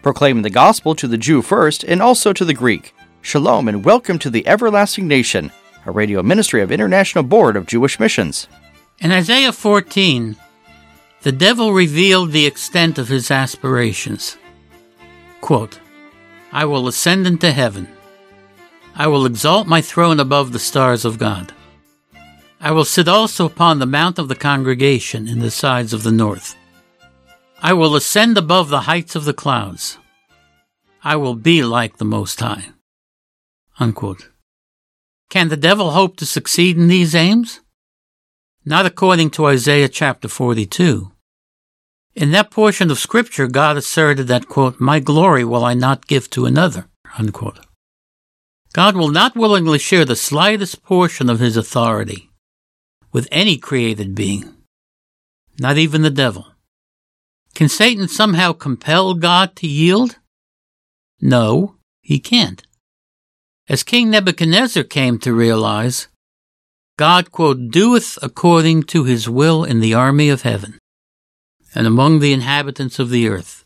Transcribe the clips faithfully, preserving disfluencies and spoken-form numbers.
proclaiming the gospel to the Jew first and also to the Greek. Shalom and welcome to the Everlasting Nation, a radio ministry of International Board of Jewish Missions. In Isaiah fourteen, the devil revealed the extent of his aspirations. Quote, I will ascend into heaven. I will exalt my throne above the stars of God. I will sit also upon the mount of the congregation in the sides of the north. I will ascend above the heights of the clouds. I will be like the Most High. Unquote. Can the devil hope to succeed in these aims? Not according to Isaiah chapter forty-two. In that portion of Scripture, God asserted that, quote, my glory will I not give to another, unquote. God will not willingly share the slightest portion of his authority with any created being, not even the devil. Can Satan somehow compel God to yield? No, he can't. As King Nebuchadnezzar came to realize, God, quote, doeth according to his will in the army of heaven, and among the inhabitants of the earth.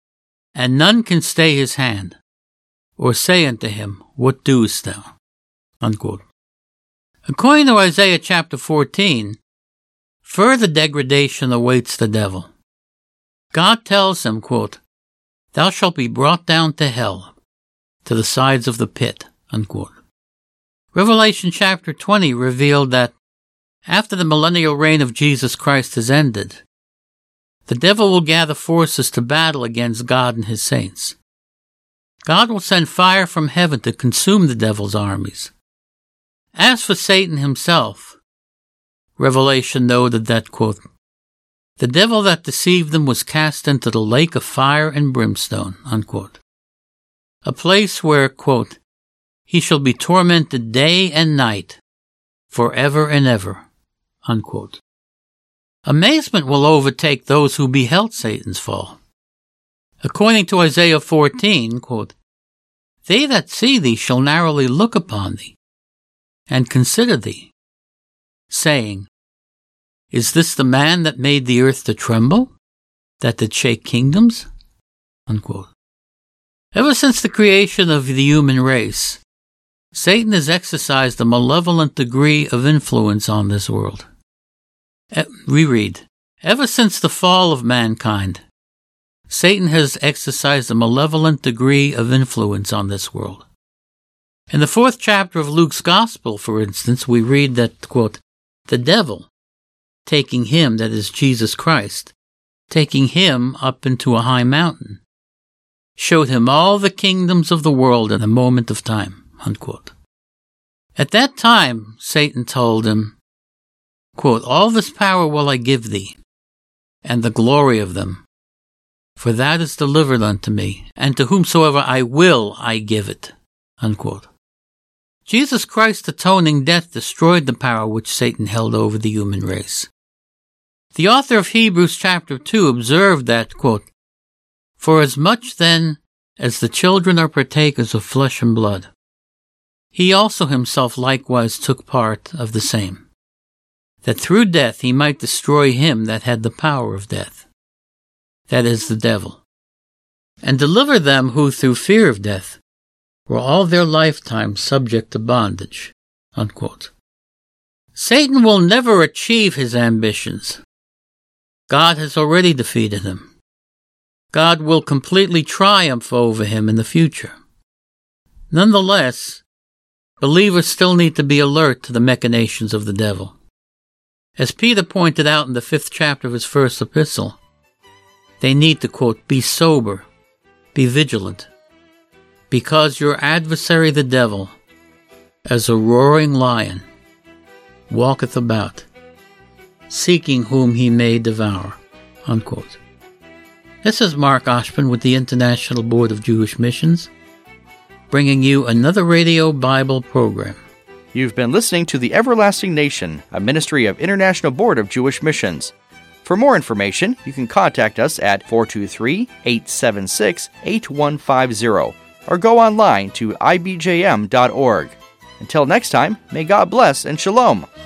And none can stay his hand, or say unto him, what doest thou? Unquote. According to Isaiah chapter fourteen, further degradation awaits the devil. God tells him, quote, thou shalt be brought down to hell, to the sides of the pit, unquote. Revelation chapter twenty revealed that after the millennial reign of Jesus Christ has ended, the devil will gather forces to battle against God and his saints. God will send fire from heaven to consume the devil's armies. As for Satan himself, Revelation noted that, quote, the devil that deceived them was cast into the lake of fire and brimstone, unquote. A place where, quote, he shall be tormented day and night, forever and ever, unquote. Amazement will overtake those who beheld Satan's fall. According to Isaiah fourteen, quote, they that see thee shall narrowly look upon thee, and consider thee, saying, is this the man that made the earth to tremble, that did shake kingdoms? Unquote. Ever since the creation of the human race, Satan has exercised a malevolent degree of influence on this world. E- reread. Ever since the fall of mankind, Satan has exercised a malevolent degree of influence on this world. In the fourth chapter of Luke's Gospel, for instance, we read that, quote, the devil, taking him, that is Jesus Christ, taking him up into a high mountain, showed him all the kingdoms of the world in a moment of time, unquote. At that time, Satan told him, quote, all this power will I give thee, and the glory of them, for that is delivered unto me, and to whomsoever I will I give it, unquote. Jesus Christ's atoning death destroyed the power which Satan held over the human race. The author of Hebrews chapter two observed that, quote, for as much then as the children are partakers of flesh and blood, he also himself likewise took part of the same, that through death he might destroy him that had the power of death, that is, the devil, and deliver them who through fear of death were all their lifetime subject to bondage, unquote. Satan will never achieve his ambitions. God has already defeated him. God will completely triumph over him in the future. Nonetheless, believers still need to be alert to the machinations of the devil. As Peter pointed out in the fifth chapter of his first epistle, they need to, quote, be sober, be vigilant, because your adversary the devil, as a roaring lion, walketh about, seeking whom he may devour, unquote. This is Mark Oshman with the International Board of Jewish Missions, bringing you another radio Bible program. You've been listening to The Everlasting Nation, a ministry of International Board of Jewish Missions. For more information, you can contact us at four two three, eight seven six, eight one five zero or go online to I B J M dot org. Until next time, may God bless and shalom.